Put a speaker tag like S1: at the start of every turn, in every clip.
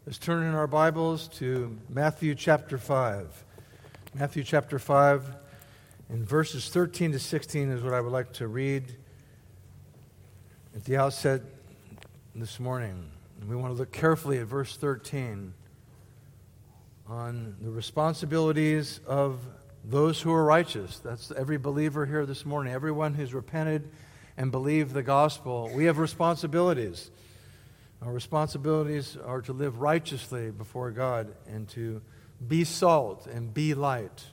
S1: Let's turn in our Bibles to Matthew chapter 5. Matthew chapter 5, and verses 13 to 16 is what I would like to read at the outset this morning. And we want to look carefully at verse 13 on the responsibilities of those who are righteous. That's every believer here this morning, everyone who's repented and believed the gospel. We have responsibilities. Our responsibilities are to live righteously before God and to be salt and be light.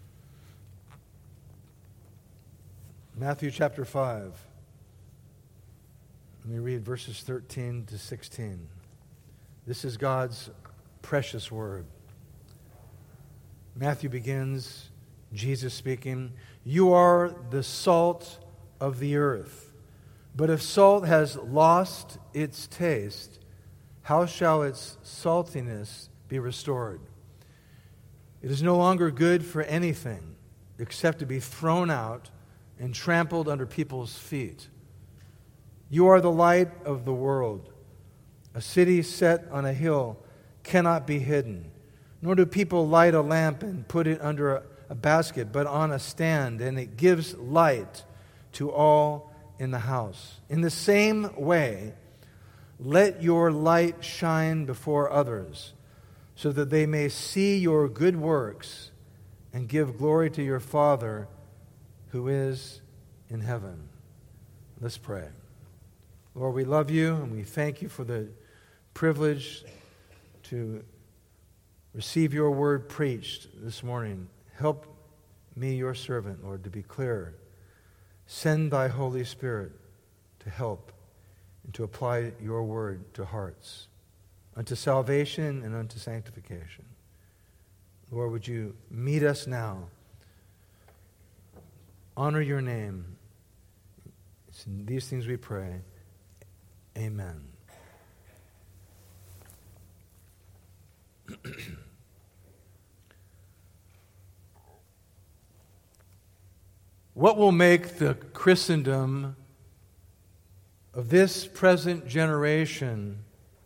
S1: Matthew chapter 5. Let me read verses 13 to 16. This is God's precious word. Matthew begins, Jesus speaking, "You are the salt of the earth. But if salt has lost its taste, how shall its saltiness be restored? It is no longer good for anything except to be thrown out and trampled under people's feet. You are the light of the world. A city set on a hill cannot be hidden, nor do people light a lamp and put it under a basket, but on a stand, and it gives light to all in the house. In the same way, let your light shine before others, so that they may see your good works and give glory to your Father who is in heaven." Let's pray. Lord, we love you and we thank you for the privilege to receive your word preached this morning. Help me, your servant, Lord, to be clear. Send thy Holy Spirit to help and to apply your word to hearts, unto salvation and unto sanctification. Lord, would you meet us now? Honor your name. It's in these things we pray. Amen. What will make the Christendom of this present generation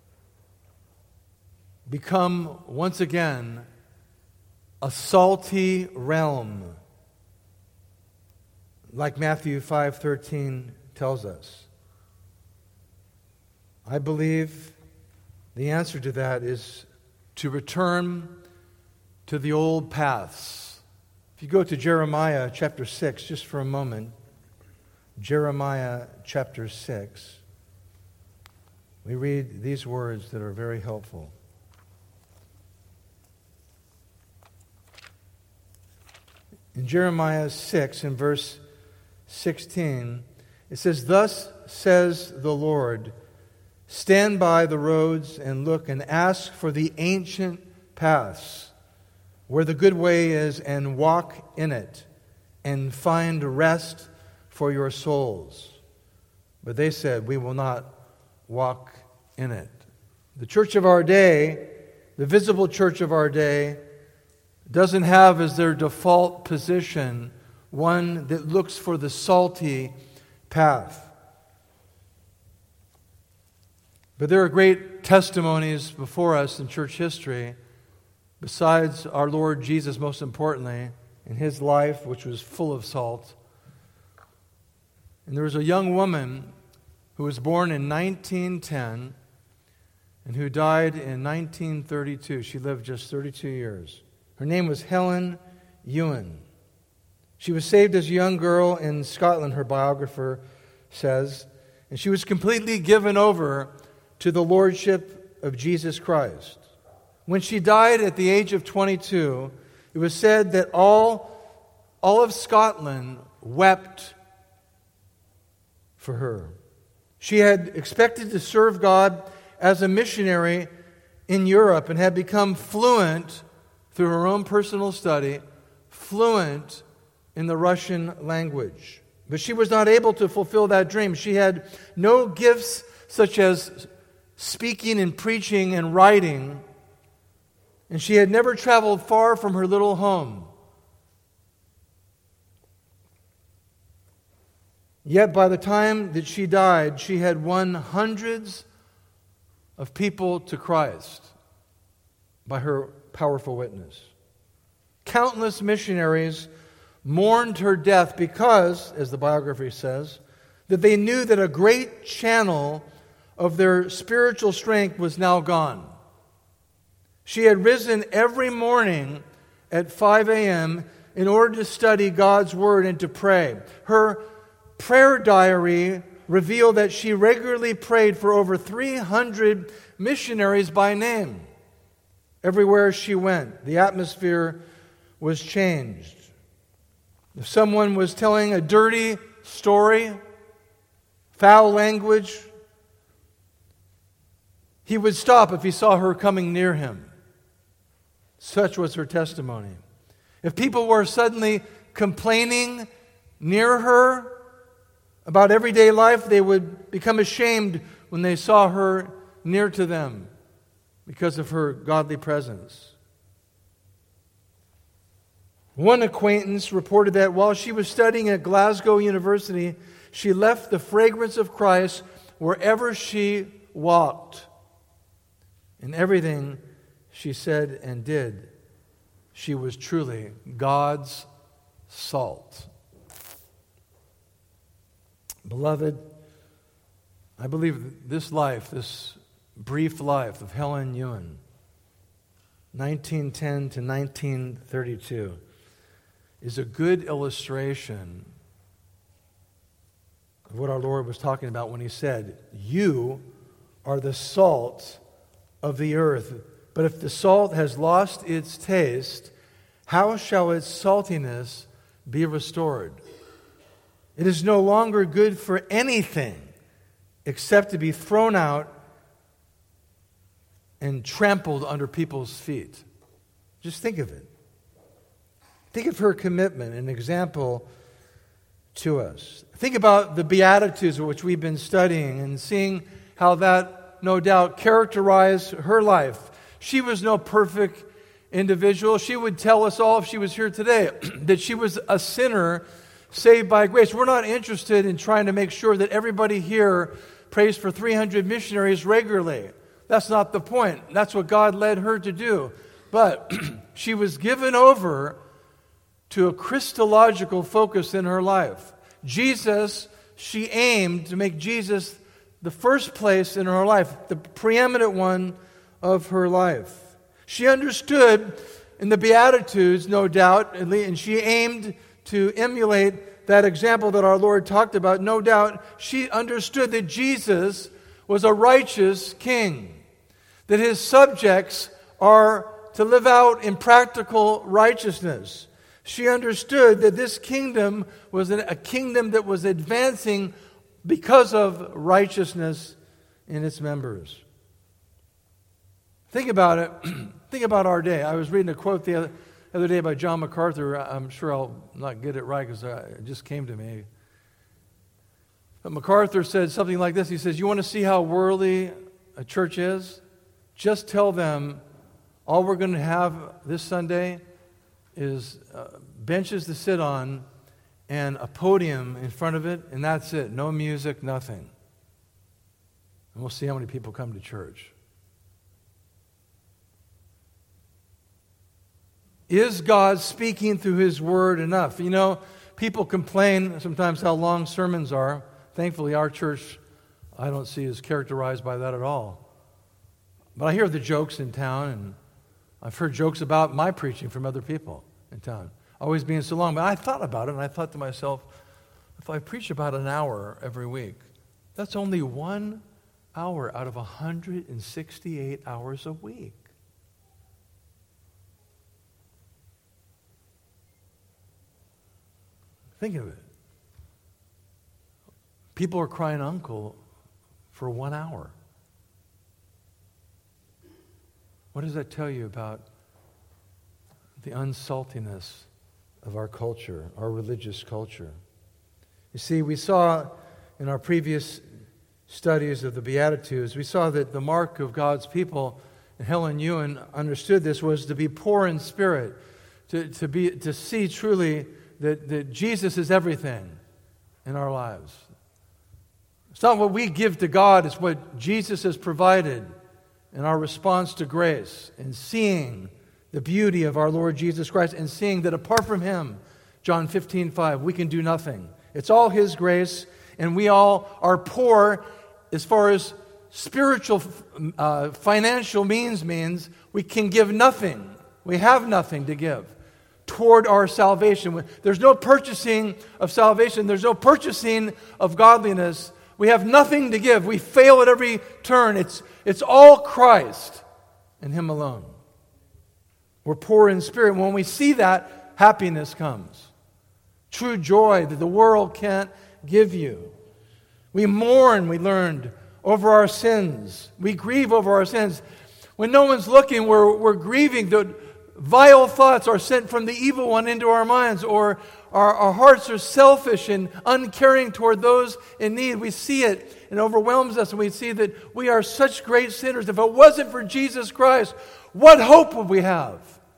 S1: become once again a salty realm, like Matthew 5:13 tells us? I believe the answer to that is to return to the old paths. If you go to Jeremiah chapter 6, just for a moment, Jeremiah chapter 6, we read these words that are very helpful. In Jeremiah 6, in verse 16, it says, "Thus says the Lord, stand by the roads and look and ask for the ancient paths, where the good way is, and walk in it, and find rest for your souls." But they said, "We will not walk in it." The church of our day, the visible church of our day, doesn't have as their default position one that looks for the salty path. But there are great testimonies before us in church history, besides our Lord Jesus, most importantly, in his life, which was full of salt. And there was a young woman who was born in 1910 and who died in 1932. She lived just 32 years. Her name was Helen Ewan. She was saved as a young girl in Scotland, her biographer says, and she was completely given over to the lordship of Jesus Christ. When she died at the age of 22, it was said that all of Scotland wept for her. She had expected to serve God as a missionary in Europe and had become fluent through her own personal study, fluent in the Russian language. But she was not able to fulfill that dream. She had no gifts such as speaking and preaching and writing, and she had never traveled far from her little home. Yet by the time that she died, she had won hundreds of people to Christ. by her powerful witness. Countless missionaries mourned her death because, as the biography says, that they knew that a great channel of their spiritual strength was now gone. She had risen every morning at 5 a.m. in order to study God's Word and to pray. Her prayer diary revealed that she regularly prayed for over 300 missionaries by name. Everywhere she went, the atmosphere was changed. If someone was telling a dirty story, foul language, he would stop if he saw her coming near him. Such was her testimony. If people were suddenly complaining near her about everyday life, they would become ashamed when they saw her near to them because of her godly presence. One acquaintance reported that while she was studying at Glasgow University, she left the fragrance of Christ wherever she walked. In everything she said and did, she was truly God's salt. Beloved, I believe this life, this brief life of Helen Ewan, 1910 to 1932, is a good illustration of what our Lord was talking about when He said, "You are the salt of the earth. But if the salt has lost its taste, how shall its saltiness be restored? It is no longer good for anything except to be thrown out and trampled under people's feet." Just think of it. Think of her commitment, an example to us. Think about the Beatitudes, which we've been studying, and seeing how that, no doubt, characterized her life. She was no perfect individual. She would tell us all, if she was here today, that she was a sinner saved by grace. We're not interested in trying to make sure that everybody here prays for 300 missionaries regularly. That's not the point. That's what God led her to do. But she was given over to a Christological focus in her life. Jesus, she aimed to make Jesus the first place in her life, the preeminent one of her life. She understood in the Beatitudes, no doubt, and she aimed to emulate that example that our Lord talked about. No doubt, she understood that Jesus was a righteous king, that his subjects are to live out in practical righteousness. She understood that this kingdom was a kingdom that was advancing because of righteousness in its members. Think about it. Think about our day. I was reading a quote the other day by John MacArthur. I'm sure I'll not get it right because it just came to me. But MacArthur said something like this. He says, "You want to see how worldly a church is? Just tell them all we're going to have this Sunday is benches to sit on and a podium in front of it, and that's it. No music, nothing. And we'll see how many people come to church." Is God speaking through His Word enough? You know, people complain sometimes how long sermons are. Thankfully, our church, I don't see, is characterized by that at all. But I hear the jokes in town, and I've heard jokes about my preaching from other people in town, always being so long. But I thought about it, and I thought to myself, if I preach about an hour every week, that's only 1 hour out of 168 hours a week. Think of it. People are crying uncle for 1 hour. What does that tell you about the unsaltiness of our culture, our religious culture? You see, we saw in our previous studies of the Beatitudes, we saw that the mark of God's people, and Helen Ewan understood this, was to be poor in spirit, to see truly that Jesus is everything in our lives. It's not what we give to God, it's what Jesus has provided and our response to grace and seeing the beauty of our Lord Jesus Christ and seeing that apart from Him, John 15:5, we can do nothing. It's all His grace, and we all are poor as far as spiritual, financial means. We can give nothing. We have nothing to give toward our salvation. There's no purchasing of salvation. There's no purchasing of godliness. We have nothing to give. We fail at every turn. It's all Christ and Him alone. We're poor in spirit. When we see that, happiness comes. True joy that the world can't give you. We mourn, we learned, over our sins. We grieve over our sins. When no one's looking, we're grieving. The vile thoughts are sent from the evil one into our minds, or our hearts are selfish and uncaring toward those in need. We see it and it overwhelms us, and we see that we are such great sinners. If it wasn't for Jesus Christ, what hope would we have?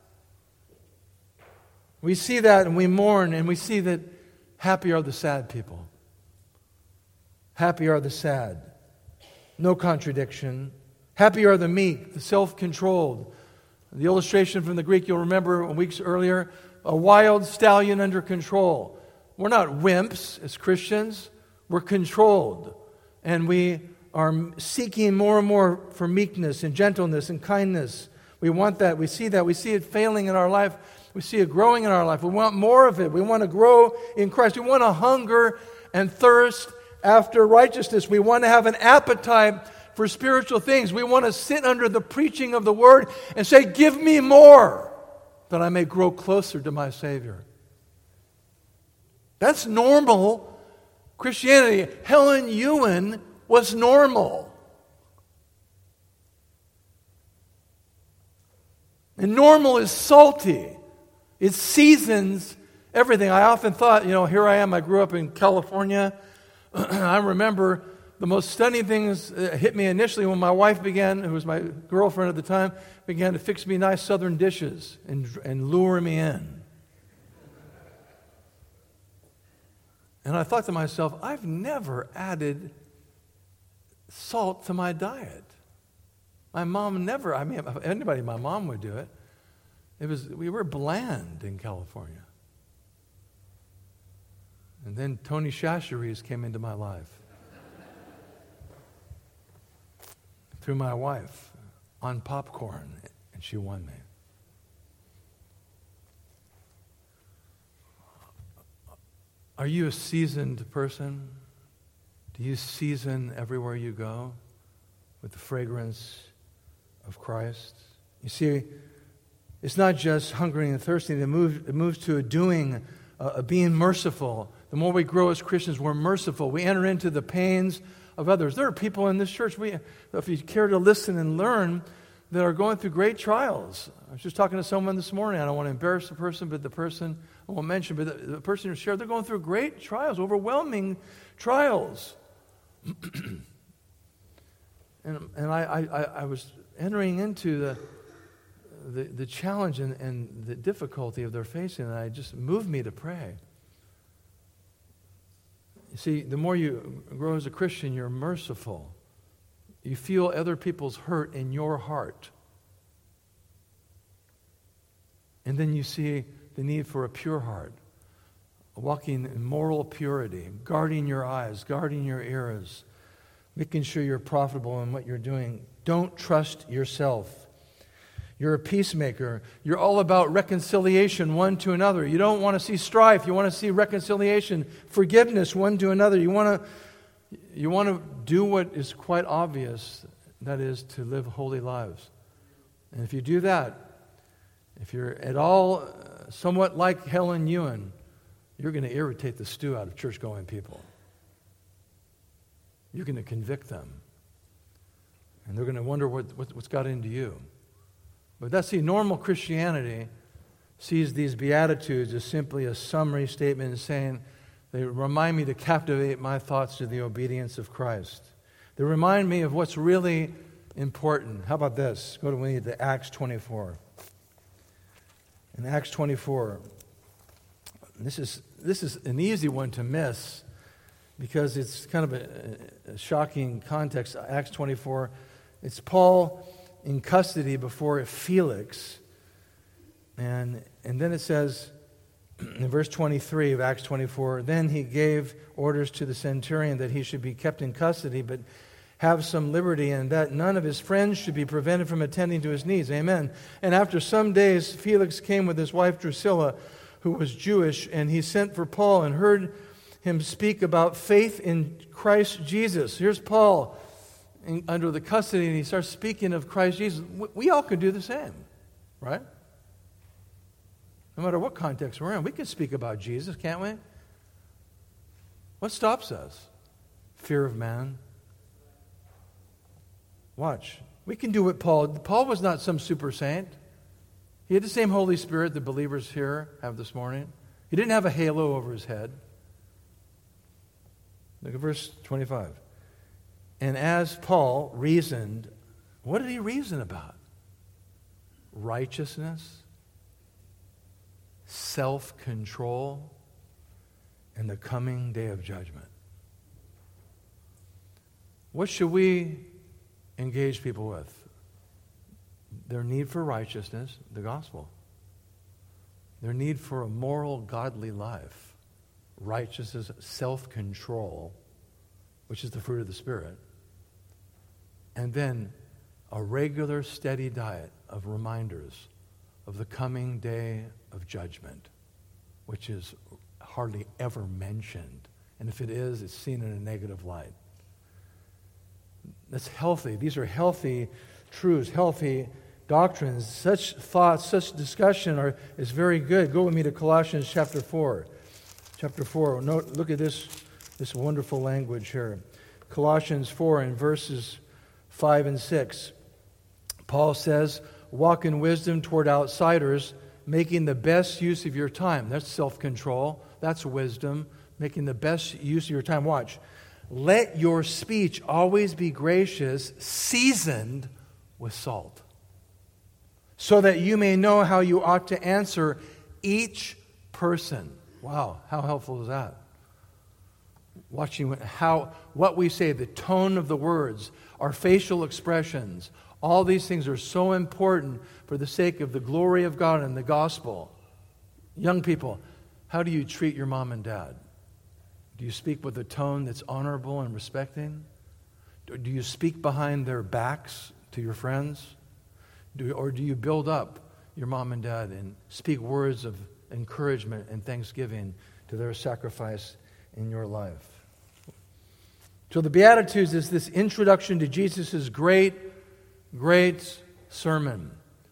S1: We see that and we mourn, and we see that happy are the sad people. Happy are the sad. No contradiction. Happy are the meek, the self-controlled. The illustration from the Greek, you'll remember weeks earlier, a wild stallion under control. We're not wimps as Christians. We're controlled. And we are seeking more and more for meekness and gentleness and kindness. We want that. We see that. We see it failing in our life. We see it growing in our life. We want more of it. We want to grow in Christ. We want to hunger and thirst after righteousness. We want to have an appetite for spiritual things. We want to sit under the preaching of the Word and say, give me more, that I may grow closer to my Savior. That's normal Christianity. Helen Ewan was normal. And normal is salty. It seasons everything. I often thought, here I am. I grew up in California. I remember the most stunning things hit me initially when my wife began, who was my girlfriend at the time, began to fix me nice southern dishes and lure me in. And I thought to myself, I've never added salt to my diet. My mom never, if anybody, my mom would do it. We were bland in California. And then Tony Chachere's came into my life. Through my wife on popcorn, and she won me. Are you a seasoned person? Do you season everywhere you go with the fragrance of Christ? You see, it's not just hungering and thirsting. It moves to a doing, a being merciful. The more we grow as Christians, we're merciful. We enter into the pains of others. There are people in this church, if you care to listen and learn, that are going through great trials. I was just talking to someone this morning. I don't want to embarrass the person, but the person I won't mention, but the person who shared, they're going through great trials, overwhelming trials. and I was entering into the challenge and the difficulty of their facing, and it just moved me to pray. You see, the more you grow as a Christian, you're merciful. You feel other people's hurt in your heart. And then you see the need for a pure heart, walking in moral purity, guarding your eyes, guarding your ears, making sure you're profitable in what you're doing. Don't trust yourself. You're a peacemaker. You're all about reconciliation one to another. You don't want to see strife. You want to see reconciliation, forgiveness one to another. You want to do what is quite obvious, that is to live holy lives. And if you do that, if you're at all somewhat like Helen Ewan, you're going to irritate the stew out of church-going people. You're going to convict them. And they're going to wonder what's got into you. But normal Christianity sees these Beatitudes as simply a summary statement saying, they remind me to captivate my thoughts to the obedience of Christ. They remind me of what's really important. How about this? Go to Acts 24. In Acts 24, this is an easy one to miss because it's kind of a shocking context. Acts 24, it's Paul in custody before Felix. And then it says in verse 23 of Acts 24, then he gave orders to the centurion that he should be kept in custody, but have some liberty, and that none of his friends should be prevented from attending to his needs. Amen. And after some days, Felix came with his wife Drusilla, who was Jewish, and he sent for Paul and heard him speak about faith in Christ Jesus. Here's Paul under the custody, and he starts speaking of Christ Jesus. We all could do the same, right? No matter what context we're in, we can speak about Jesus, can't we? What stops us? Fear of man. Watch. We can do what Paul was not some super saint. He had the same Holy Spirit the believers here have this morning. He didn't have a halo over his head. Look at verse 25. And as Paul reasoned, what did he reason about? Righteousness, self-control, and the coming day of judgment. What should we engage people with? Their need for righteousness, the gospel. Their need for a moral, godly life. Righteousness, self-control, which is the fruit of the Spirit. And then a regular, steady diet of reminders of the coming day of judgment, which is hardly ever mentioned. And if it is, it's seen in a negative light. That's healthy. These are healthy truths, healthy doctrines. Such thoughts, such discussion is very good. Go with me to Colossians chapter 4. Chapter 4. Look at this wonderful language here. Colossians 4 in verses 5 and 6. Paul says, walk in wisdom toward outsiders, making the best use of your time. That's self-control. That's wisdom. Making the best use of your time. Watch. Let your speech always be gracious, seasoned with salt, so that you may know how you ought to answer each person. Wow, how helpful is that? Watching what we say, the tone of the words, our facial expressions, all these things are so important for the sake of the glory of God and the gospel. Young people, how do you treat your mom and dad? Do you speak with a tone that's honorable and respecting? Do you speak behind their backs to your friends? Or do you build up your mom and dad and speak words of encouragement and thanksgiving to their sacrifice in your life? So the Beatitudes is this introduction to Jesus' great, great sermon.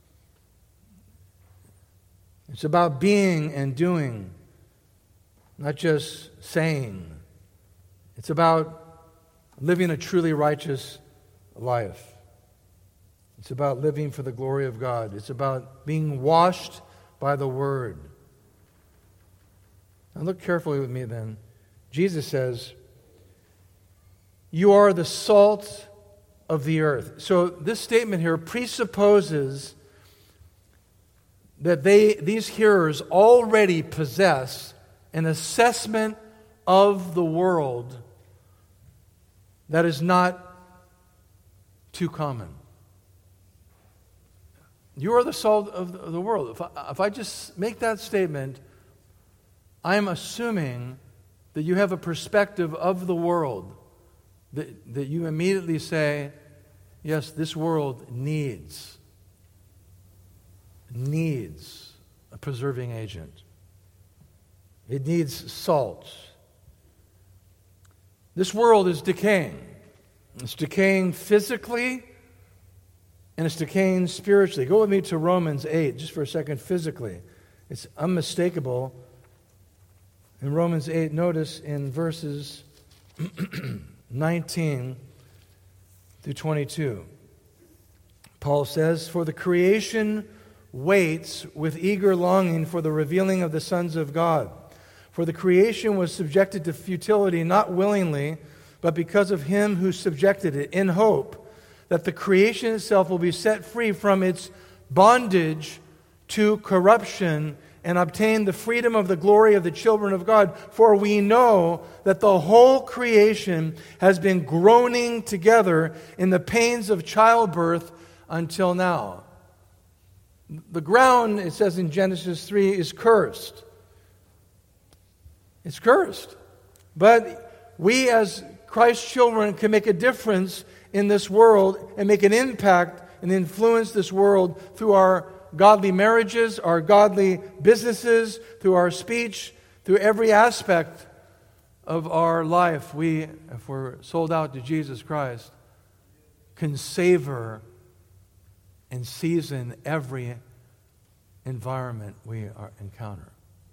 S1: It's about being and doing, not just saying. It's about living a truly righteous life. It's about living for the glory of God. It's about being washed by the Word. Now look carefully with me then. Jesus says, you are the salt of the earth. So this statement here presupposes that these hearers already possess an assessment of the world that is not too common. You are the salt of the world. If I just make that statement, I'm assuming that you have a perspective of the world that you immediately say, yes, this world needs a preserving agent. It needs salt. This world is decaying. It's decaying physically, and it's decaying spiritually. Go with me to Romans 8, just for a second, physically. It's unmistakable. In Romans 8, notice in verses 19 through 22. Paul says, for the creation waits with eager longing for the revealing of the sons of God. For the creation was subjected to futility, not willingly, but because of him who subjected it, in hope that the creation itself will be set free from its bondage to corruption and obtain the freedom of the glory of the children of God. For we know that the whole creation has been groaning together in the pains of childbirth until now. The ground, it says in Genesis 3, is cursed. It's cursed. But we as Christ's children can make a difference in this world and make an impact and influence this world through our godly marriages, our godly businesses, through our speech, through every aspect of our life. We, if we're sold out to Jesus Christ, can savor and season every environment we encounter.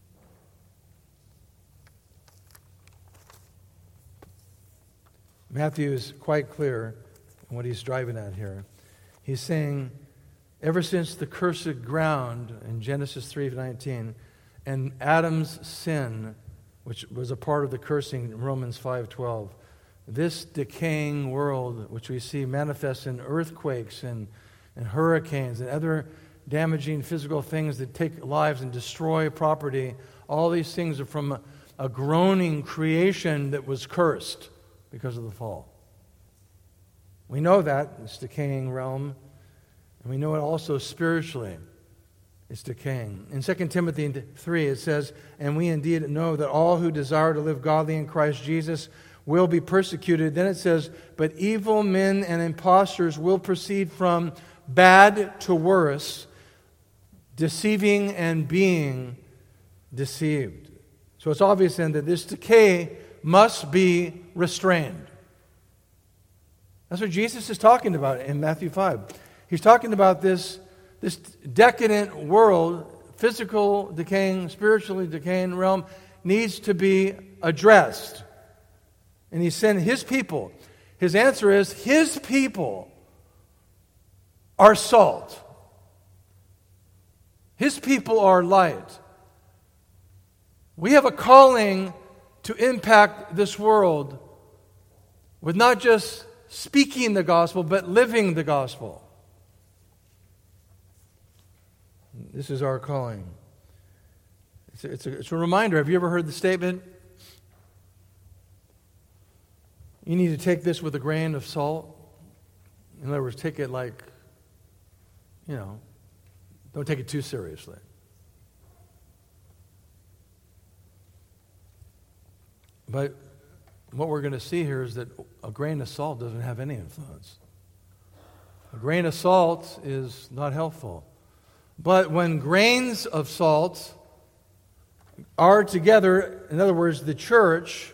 S1: Matthew is quite clear in what he's driving at here. He's saying, ever since the cursed ground in Genesis 3:19 and Adam's sin, which was a part of the cursing in Romans 5:12, this decaying world, which we see manifest in earthquakes and hurricanes and other damaging physical things that take lives and destroy property, all these things are from a groaning creation that was cursed because of the fall. We know that, this decaying realm, and we know it also spiritually. It's decaying. In 2 Timothy 3, it says, "And we indeed know that all who desire to live godly in Christ Jesus will be persecuted." Then it says, "But evil men and impostors will proceed from bad to worse, deceiving and being deceived." So it's obvious then that this decay must be restrained. That's what Jesus is talking about in Matthew 5. He's talking about this decadent world, physical decaying, spiritually decaying realm, needs to be addressed. And he sent his people. His answer is, his people are salt. His people are light. We have a calling to impact this world with not just speaking the gospel, but living the gospel. This is our calling. It's a reminder. Have you ever heard the statement, you need to take this with a grain of salt? In other words, take it like, don't take it too seriously. But what we're going to see here is that a grain of salt doesn't have any influence. A grain of salt is not helpful. But when grains of salt are together, in other words, the church,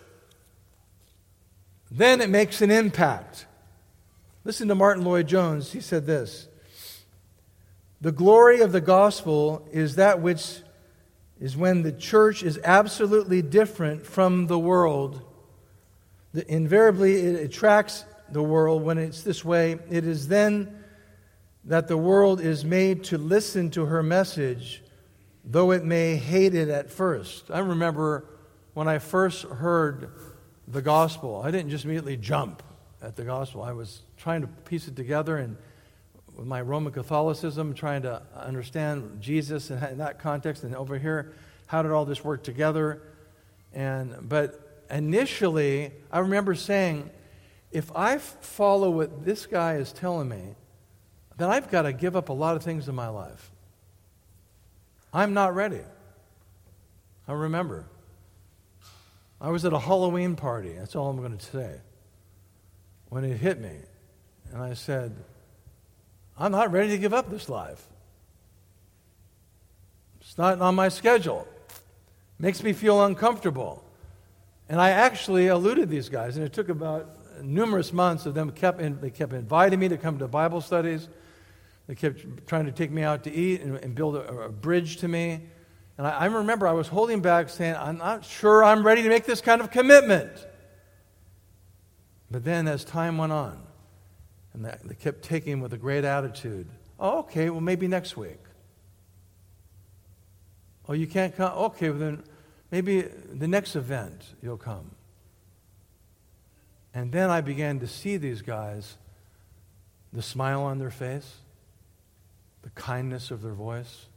S1: then it makes an impact. Listen to Martin Lloyd-Jones. He said this: "The glory of the gospel is that which is when the church is absolutely different from the world. Invariably, it attracts the world when it's this way. It is then that the world is made to listen to her message, though it may hate it at first." I remember when I first heard the gospel, I didn't just immediately jump at the gospel. I was trying to piece it together, and with my Roman Catholicism, trying to understand Jesus in that context, and over here, how did all this work together? But initially, I remember saying, if I follow what this guy is telling me, then I've got to give up a lot of things in my life. I'm not ready. I remember. I was at a Halloween party, that's all I'm going to say, when it hit me. And I said, I'm not ready to give up this life. It's not on my schedule. Makes me feel uncomfortable. And I actually eluded these guys, and it took about numerous months of them. They kept inviting me to come to Bible studies. They kept trying to take me out to eat and build a bridge to me. And I remember I was holding back saying, I'm not sure I'm ready to make this kind of commitment. But then as time went on, and they kept taking with a great attitude, "Oh, okay, well, maybe next week." "Oh, you can't come? Okay, well, then maybe the next event you'll come." And then I began to see these guys, the smile on their face, the kindness of their voice,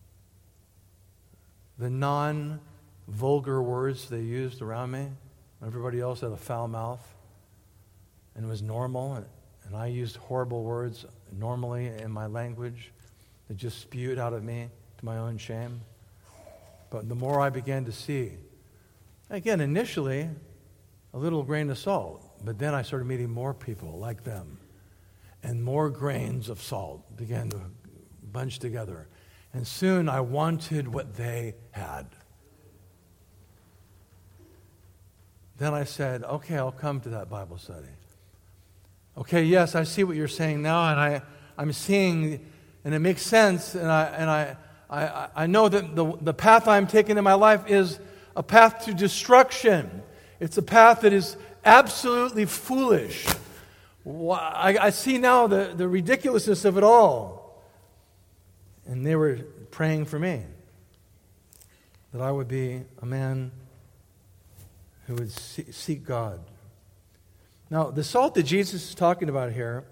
S1: the non-vulgar words they used around me. Everybody else had a foul mouth, and it was normal. And I used horrible words normally in my language that just spewed out of me to my own shame. But the more I began to see, again, initially, a little grain of salt. But then I started meeting more people like them. And more grains of salt began to bunch together. And soon I wanted what they had. Then I said, okay, I'll come to that Bible study. Okay, yes, I see what you're saying now, and I'm seeing, and it makes sense, and I know that the path I'm taking in my life is a path to destruction. It's a path that is absolutely foolish. I see now the ridiculousness of it all. And they were praying for me, that I would be a man who would seek God. Now, the salt that Jesus is talking about here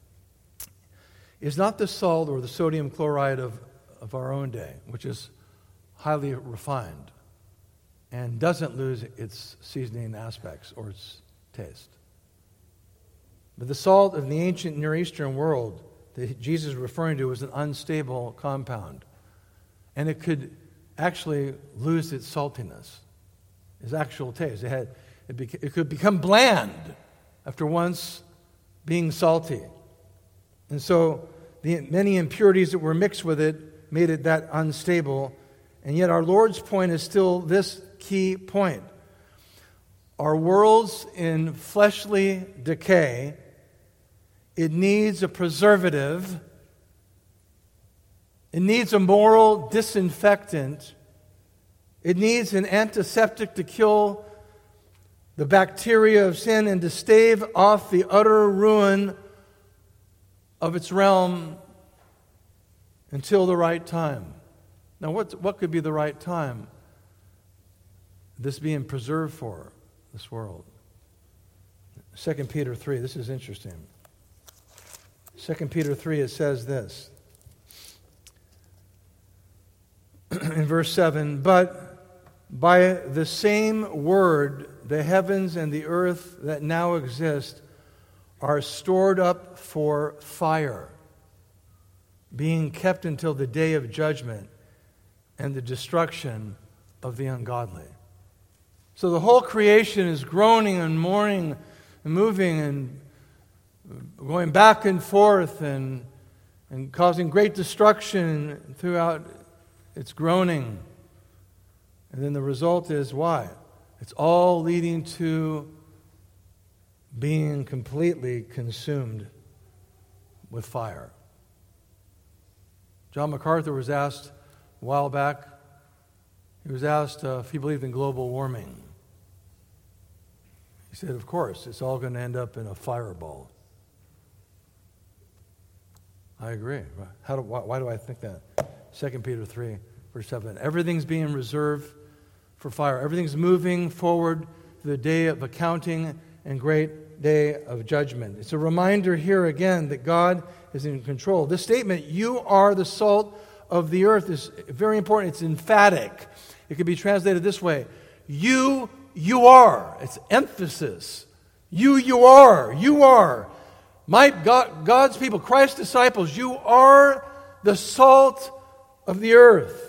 S1: is not the salt or the sodium chloride of our own day, which is highly refined and doesn't lose its seasoning aspects or its taste. But the salt of the ancient Near Eastern world that Jesus is referring to was an unstable compound. And it could actually lose its saltiness, its actual taste. It could become bland after once being salty. And so the many impurities that were mixed with it made it that unstable. And yet our Lord's point is still this key point. Our world's in fleshly decay. It needs a preservative. It needs a moral disinfectant. It needs an antiseptic to kill the bacteria of sin and to stave off the utter ruin of its realm until the right time. Now, what could be the right time? This being preserved for this world. 2 Peter 3, this is interesting. 2 Peter 3, it says this. In verse 7, but by the same word, the heavens and the earth that now exist are stored up for fire, being kept until the day of judgment and the destruction of the ungodly. So the whole creation is groaning and mourning and moving and going back and forth and causing great destruction throughout its groaning. And then the result is why? It's all leading to being completely consumed with fire. John MacArthur was asked a while back, he was asked if he believed in global warming. He said, of course, it's all going to end up in a fireball. I agree. Why do I think that? 2 Peter 3, verse 7. Everything's being reserved for fire. Everything's moving forward to the day of accounting and great day of judgment. It's a reminder here again that God is in control. This statement, you are the salt of the earth, is very important. It's emphatic. It could be translated this way. You are. It's emphasis. You are. My God's people, Christ's disciples, you are the salt of the earth.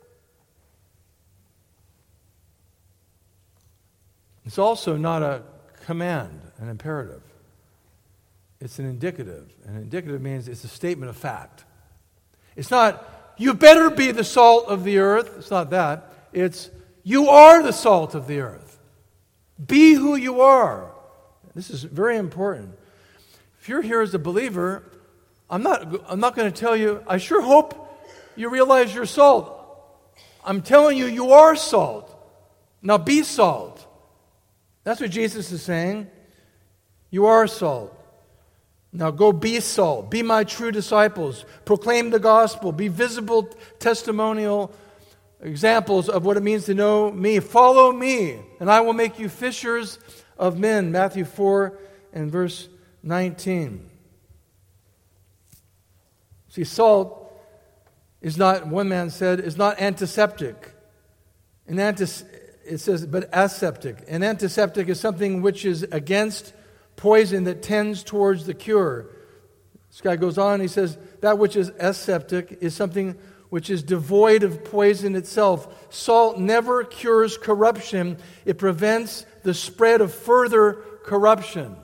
S1: It's also not a command, an imperative. It's an indicative. An indicative means it's a statement of fact. It's not, you better be the salt of the earth. It's not that. It's, you are the salt of the earth. Be who you are. This is very important. If you're here as a believer, I'm not going to tell you, I sure hope you realize you're salt. I'm telling you, you are salt. Now be salt. That's what Jesus is saying. You are salt. Now go be salt. Be my true disciples. Proclaim the gospel. Be visible testimonial examples of what it means to know me. Follow me, and I will make you fishers of men. Matthew 4 and verse 19. See, salt is not, one man said, is not antiseptic. It says, but aseptic. An antiseptic is something which is against poison that tends towards the cure. This guy goes on, he says, that which is aseptic is something which is devoid of poison itself. Salt never cures corruption. It prevents the spread of further corruption.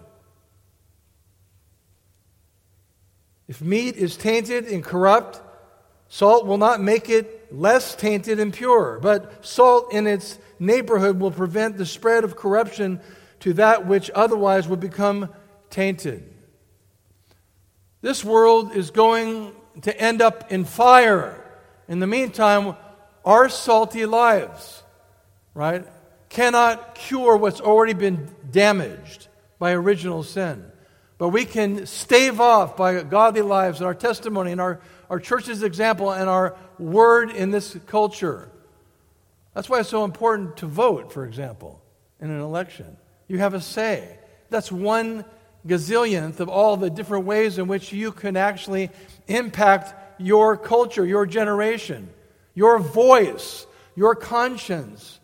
S1: If meat is tainted and corrupt, salt will not make it less tainted and pure. But salt in its neighborhood will prevent the spread of corruption to that which otherwise would become tainted. This world is going to end up in fire. In the meantime, our salty lives, right, cannot cure what's already been damaged by original sin. But we can stave off by godly lives and our testimony and our church's example and our word in this culture. That's why it's so important to vote, for example, in an election. You have a say. That's one gazillionth of all the different ways in which you can actually impact your culture, your generation, your voice, your conscience.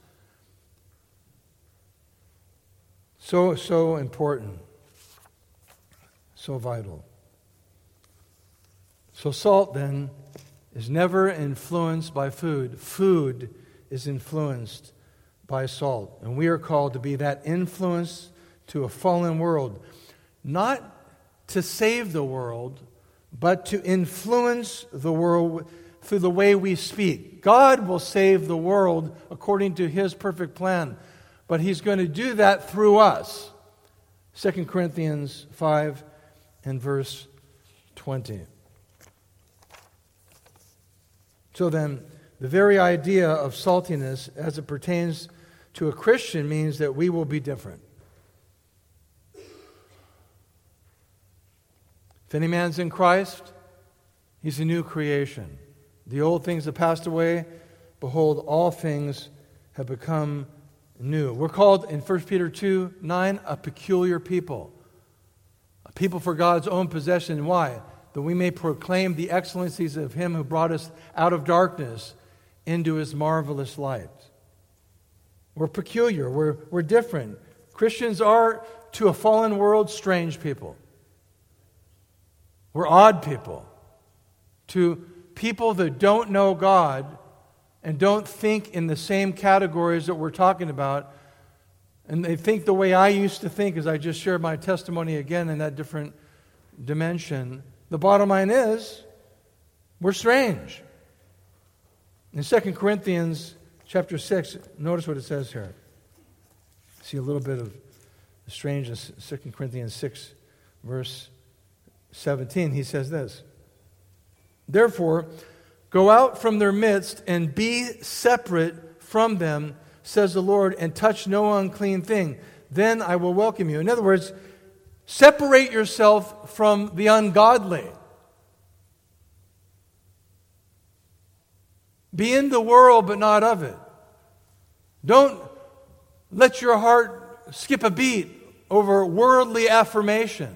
S1: So important. So vital. So salt, then, is never influenced by food. Food is influenced by salt. And we are called to be that influence to a fallen world. Not to save the world, but to influence the world through the way we speak. God will save the world according to His perfect plan, but He's going to do that through us. 2 Corinthians 5 and verse 20. So then, the very idea of saltiness as it pertains to a Christian means that we will be different. If any man's in Christ, he's a new creation. The old things have passed away. Behold, all things have become new. We're called in 1 Peter 2:9 a peculiar people. A people for God's own possession. Why? That we may proclaim the excellencies of Him who brought us out of darkness into His marvelous light. We're peculiar. We're different. Christians are, to a fallen world, strange people. We're odd people. To people that don't know God and don't think in the same categories that we're talking about, and they think the way I used to think, as I just shared my testimony again in that different dimension. The bottom line is, we're strange. In 2 Corinthians chapter 6, notice what it says here. See a little bit of the strangeness. 2 Corinthians 6, verse 17, he says this: Therefore, go out from their midst and be separate from them, says the Lord, and touch no unclean thing. Then I will welcome you. In other words, separate yourself from the ungodly. Be in the world, but not of it. Don't let your heart skip a beat over worldly affirmation,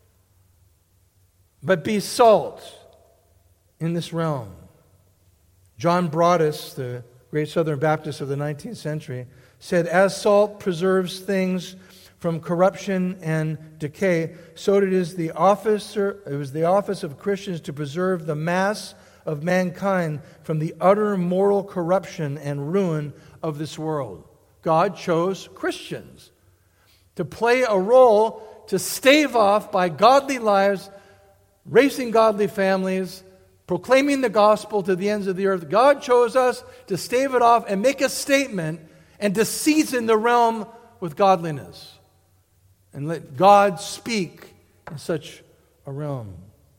S1: but be salt in this realm. John Broadus, the great Southern Baptist of the 19th century, said, as salt preserves things from corruption and decay, so it was the office of Christians to preserve the mass of mankind from the utter moral corruption and ruin of this world. God chose Christians to play a role to stave off by godly lives, raising godly families, proclaiming the gospel to the ends of the earth. God chose us to stave it off and make a statement and to season the realm with godliness. And let God speak in such a realm.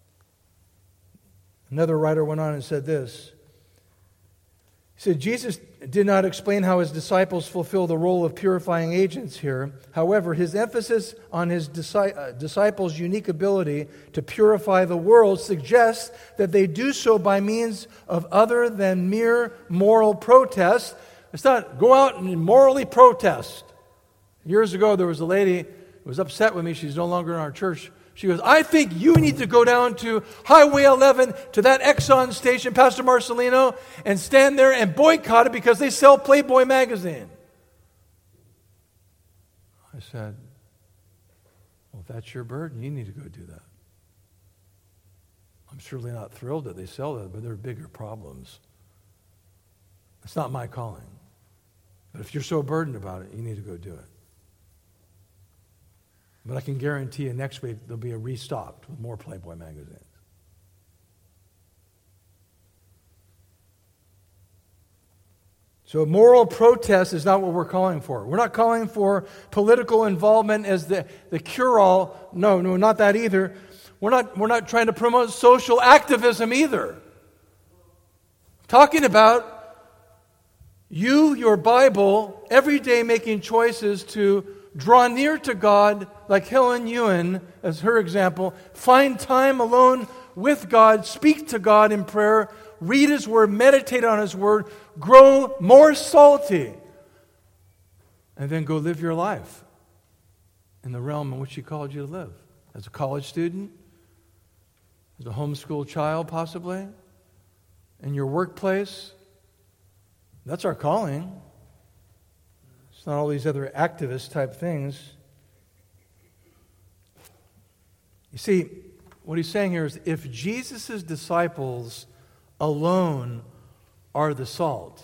S1: Another writer went on and said this. He said, Jesus did not explain how His disciples fulfill the role of purifying agents here. However, His emphasis on His disciples' unique ability to purify the world suggests that they do so by means of other than mere moral protest. It's not go out and morally protest. Years ago, there was a lady who was upset with me. She's no longer in our church. She goes, I think you need to go down to Highway 11 to that Exxon station, Pastor Marcelino, and stand there and boycott it because they sell Playboy magazine. I said, well, that's your burden, you need to go do that. I'm surely not thrilled that they sell that, but there are bigger problems. It's not my calling. But if you're so burdened about it, you need to go do it. But I can guarantee you next week there'll be a restocked with more Playboy magazines. So moral protest is not what we're calling for. We're not calling for political involvement as the cure-all. No, not that either. We're not trying to promote social activism either. I'm talking about you, your Bible, every day making choices to draw near to God, like Helen Ewan, as her example. Find time alone with God, speak to God in prayer, read His Word, meditate on His Word, grow more salty, and then go live your life in the realm in which He called you to live. As a college student, as a homeschool child possibly, in your workplace. That's our calling. It's not all these other activist type things. You see, what he's saying here is if Jesus' disciples alone are the salt,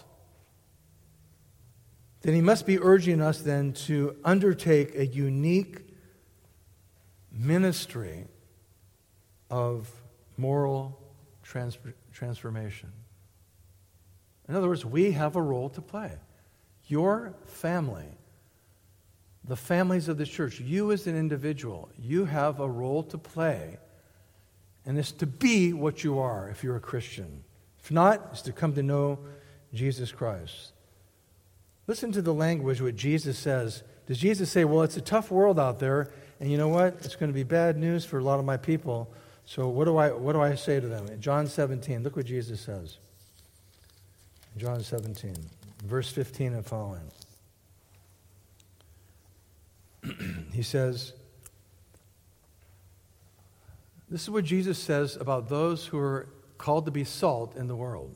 S1: then he must be urging us then to undertake a unique ministry of moral transformation. In other words, we have a role to play. Your family, the families of the church, you as an individual, you have a role to play. And it's to be what you are if you're a Christian. If not, it's to come to know Jesus Christ. Listen to the language, what Jesus says. Does Jesus say, well, it's a tough world out there, and you know what? It's going to be bad news for a lot of my people. So what do I say to them? In John 17, look what Jesus says. John 17, verse 15 and following. He says, this is what Jesus says about those who are called to be salt in the world.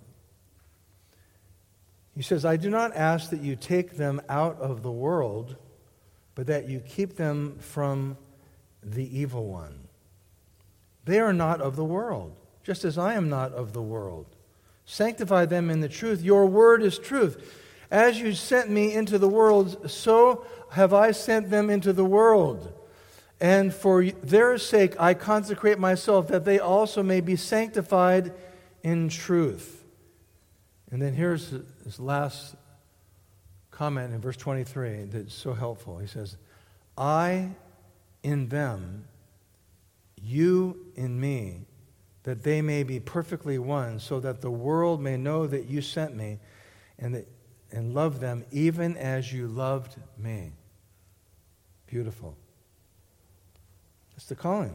S1: He says, I do not ask that you take them out of the world, but that you keep them from the evil one. They are not of the world, just as I am not of the world. Sanctify them in the truth. Your word is truth. As you sent me into the world, so have I sent them into the world. And for their sake I consecrate myself, that they also may be sanctified in truth. And then here's his last comment in verse 23 that's so helpful. He says, I in them, you in me, that they may be perfectly one, so that the world may know that you sent me and love them even as you loved me. Beautiful. That's the calling.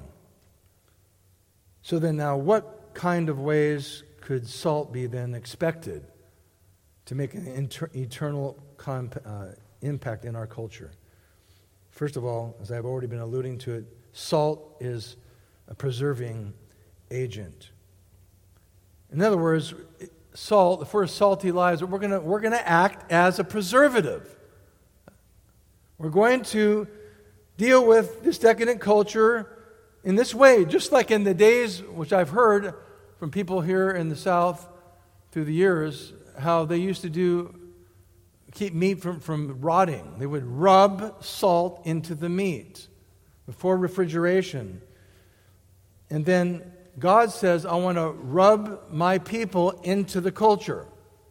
S1: So then now, what kind of ways could salt be then expected to make an eternal impact in our culture? First of all, as I've already been alluding to it, salt is a preserving agent. In other words, salt, if we're salty lives, we're going to act as a preservative. We're going to deal with this decadent culture in this way, just like in the days, which I've heard from people here in the South through the years, how they used to keep meat from rotting. They would rub salt into the meat before refrigeration. And then God says, I want to rub my people into the culture.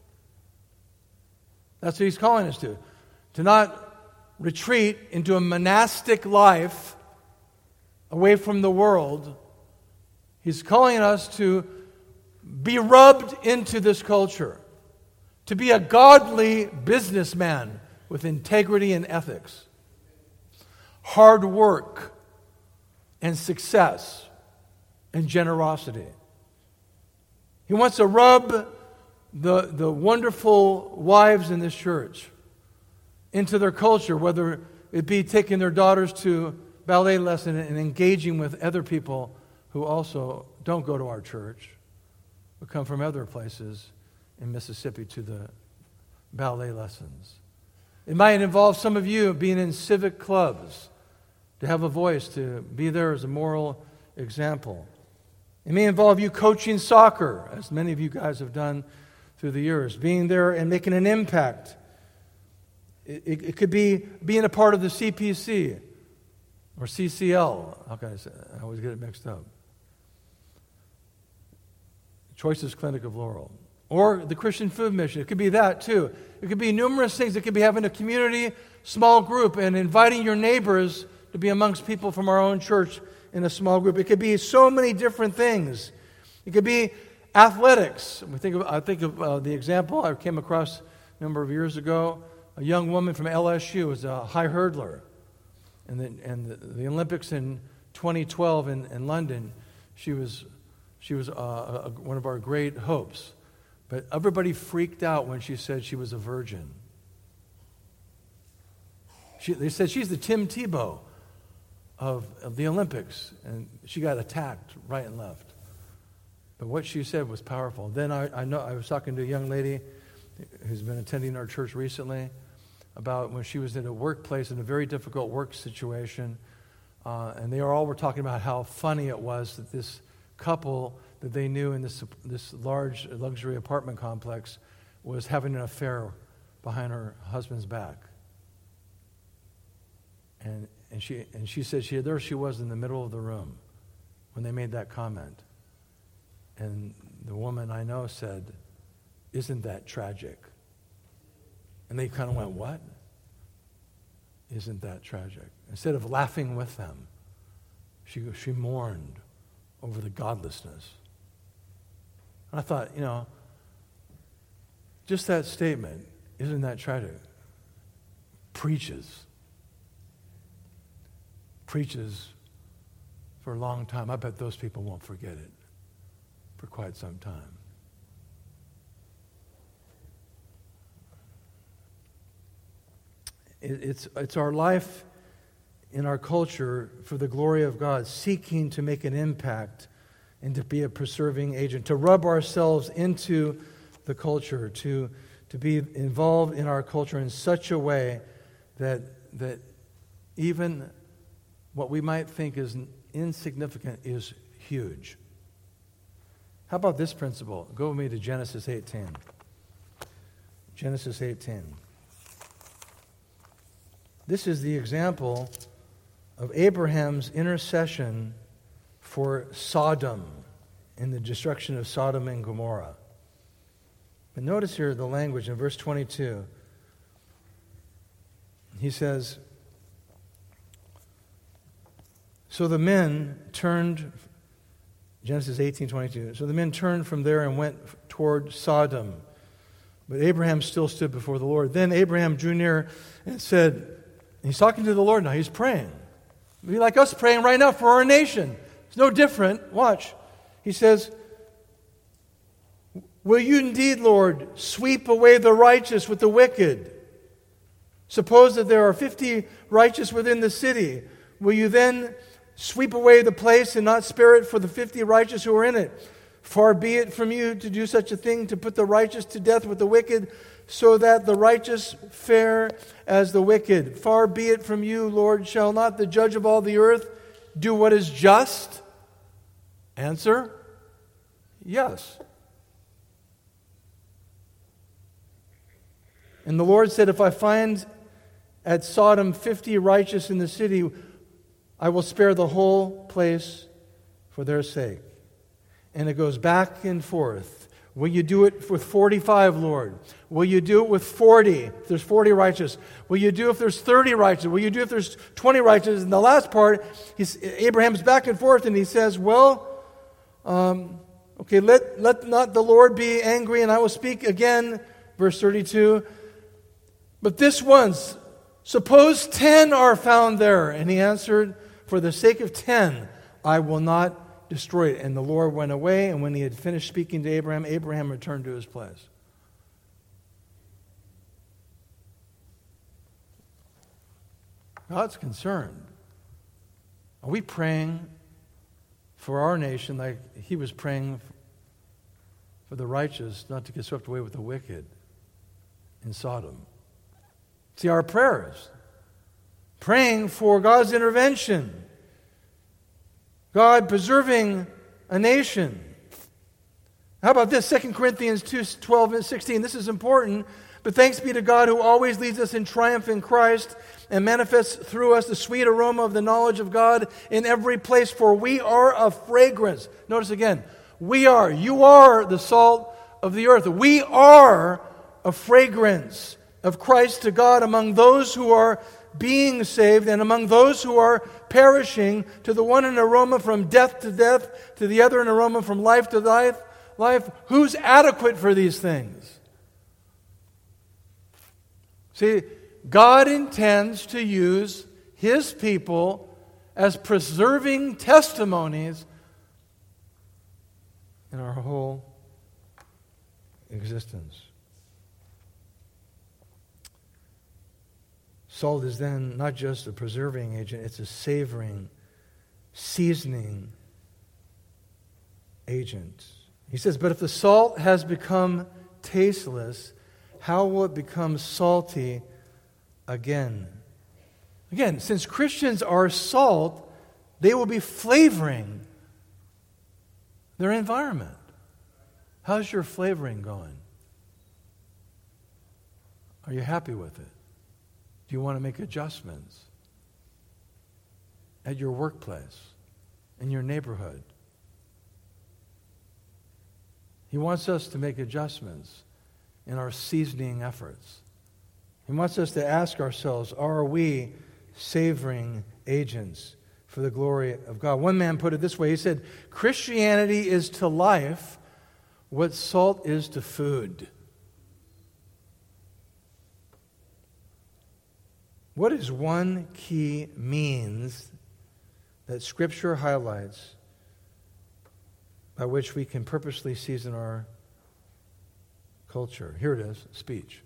S1: That's what He's calling us to. To not retreat into a monastic life away from the world. He's calling us to be rubbed into this culture. To be a godly businessman with integrity and ethics. Hard work and success and generosity. He wants to rub the wonderful wives in this church into their culture, whether it be taking their daughters to ballet lesson and engaging with other people who also don't go to our church, but come from other places in Mississippi to the ballet lessons. It might involve some of you being in civic clubs to have a voice, to be there as a moral example. It may involve you coaching soccer, as many of you guys have done through the years, being there and making an impact. It could be being a part of the CPC or CCL. How can I say that? I always get it mixed up. Choices Clinic of Laurel. Or the Christian Food Mission. It could be that too. It could be numerous things. It could be having a community, small group, and inviting your neighbors to be amongst people from our own church in a small group. It could be so many different things. It could be athletics. I think of the example I came across a number of years ago. A young woman from LSU was a high hurdler. And the Olympics in 2012 in London, she was one of our great hopes. But everybody freaked out when she said she was a virgin. They said she's the Tim Tebow of the Olympics, and she got attacked right and left. But what she said was powerful. Then I was talking to a young lady who's been attending our church recently about when she was in a workplace in a very difficult work situation, and they all were talking about how funny it was that this couple that they knew in this large luxury apartment complex was having an affair behind her husband's back. And she said there she was in the middle of the room when they made that comment. And the woman I know said, "Isn't that tragic?" And they kind of went, "What? Isn't that tragic?" Instead of laughing with them, she mourned over the godlessness. And I thought, just that statement, "Isn't that tragic?" preaches for a long time. I bet those people won't forget it for quite some time. It's our life in our culture for the glory of God, seeking to make an impact and to be a preserving agent, to rub ourselves into the culture, to be involved in our culture in such a way that even what we might think is insignificant is huge. How about this principle? Go with me to Genesis 8:10. Genesis 8:10. This is the example of Abraham's intercession for Sodom in the destruction of Sodom and Gomorrah. But notice here the language in verse 22. He says, so the men turned, Genesis 18:22. So the men turned from there and went toward Sodom. But Abraham still stood before the Lord. Then Abraham drew near and said, he's talking to the Lord now, he's praying. It'd be like us praying right now for our nation. It's no different. Watch. He says, will you indeed, Lord, sweep away the righteous with the wicked? Suppose that there are 50 righteous within the city. Will you then sweep away the place and not spare it for the 50 righteous who are in it? Far be it from you to do such a thing, to put the righteous to death with the wicked, so that the righteous fare as the wicked. Far be it from you, Lord. Shall not the judge of all the earth do what is just? Answer, yes. And the Lord said, if I find at Sodom 50 righteous in the city, I will spare the whole place for their sake. And it goes back and forth. Will you do it with 45, Lord? Will you do it with 40, if there's 40 righteous? Will you do it if there's 30 righteous? Will you do it if there's 20 righteous? And the last part, Abraham's back and forth, and he says, okay, let not the Lord be angry, and I will speak again. Verse 32. But this once, suppose 10 are found there. And he answered, for the sake of 10, I will not destroy it. And the Lord went away, and when he had finished speaking to Abraham, Abraham returned to his place. God's concerned. Are we praying for our nation like he was praying for the righteous not to get swept away with the wicked in Sodom? See, our prayers praying for God's intervention, God preserving a nation. How about this? 2 Corinthians 2:12 and 16. This is important. But thanks be to God who always leads us in triumph in Christ and manifests through us the sweet aroma of the knowledge of God in every place. For we are a fragrance. Notice again, you are the salt of the earth. We are a fragrance of Christ to God among those who are being saved and among those who are perishing, to the one an aroma from death to death, to the other an aroma from life to life. Who's adequate for these things? See, God intends to use His people as preserving testimonies in our whole existence. Salt is then not just a preserving agent, it's a savoring, seasoning agent. He says, but if the salt has become tasteless, how will it become salty again? Again, since Christians are salt, they will be flavoring their environment. How's your flavoring going? Are you happy with it? Do you want to make adjustments at your workplace, in your neighborhood? He wants us to make adjustments in our seasoning efforts. He wants us to ask ourselves, are we savoring agents for the glory of God? One man put it this way. He said, Christianity is to life what salt is to food. What is one key means that Scripture highlights by which we can purposely season our culture? Here it is, speech.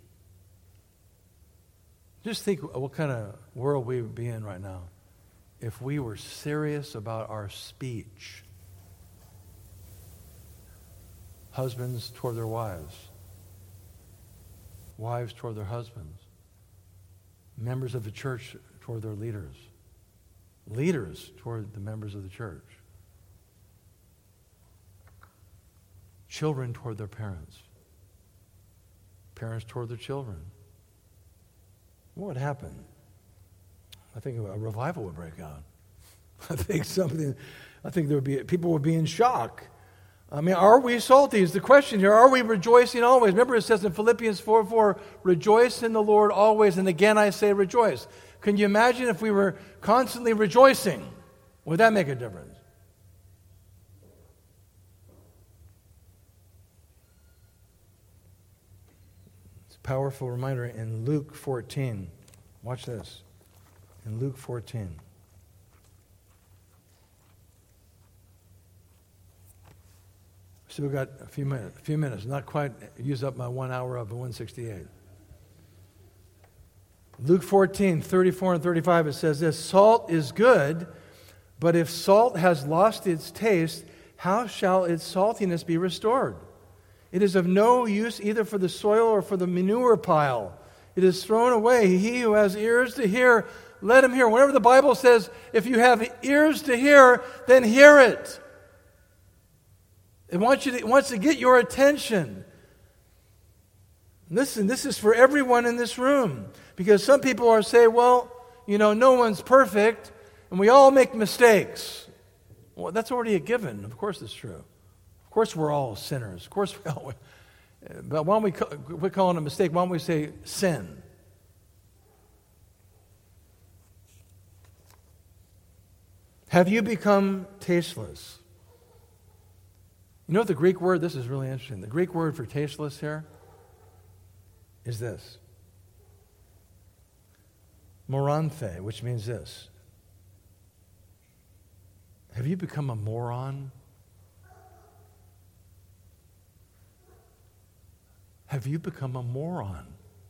S1: Just think what kind of world we would be in right now if we were serious about our speech. Husbands toward their wives. Wives toward their husbands. Members of the church toward their leaders. Leaders toward the members of the church. Children toward their parents. Parents toward their children. What would happen? I think a revival would break out. I think there would be, people would be in shock. I mean, are we salty is the question here. Are we rejoicing always? Remember it says in Philippians 4:4, rejoice in the Lord always, and again I say rejoice. Can you imagine if we were constantly rejoicing? Would that make a difference? It's a powerful reminder in Luke 14. Watch this. In Luke 14. So we've got a few minutes, not quite use up my 1 hour of the 168. Luke 14, 34 and 35, it says this, salt is good, but if salt has lost its taste, how shall its saltiness be restored? It is of no use either for the soil or for the manure pile. It is thrown away. He who has ears to hear, let him hear. Whenever the Bible says, if you have ears to hear, then hear it. It wants to get your attention. Listen, this is for everyone in this room. Because some people are saying, well, no one's perfect, and we all make mistakes. Well, that's already a given. Of course it's true. Of course we're all sinners. Of course we all... But why don't we quit calling it a mistake? Why don't we say sin? Have you become tasteless? You know what the Greek word, this is really interesting. The Greek word for tasteless here is this. Moranthe, which means this. Have you become a moron? Have you become a moron?